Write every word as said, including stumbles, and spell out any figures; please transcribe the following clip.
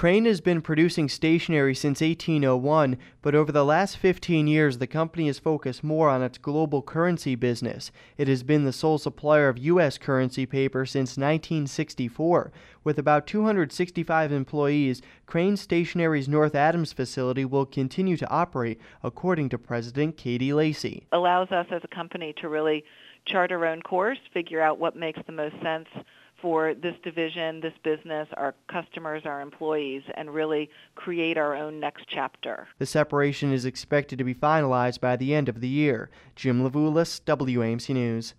Crane has been producing stationery since eighteen oh one, but over the last fifteen years, the company has focused more on its global currency business. It has been the sole supplier of U S currency paper since nineteen sixty-four. With about two hundred sixty-five employees, Crane Stationery's North Adams facility will continue to operate, according to President Katie Lacey. Allows us as a company to really chart our own course, figure out what makes the most sense for this division, this business, our customers, our employees, and really create our own next chapter. The separation is expected to be finalized by the end of the year. Jim Levulis, W A M C News.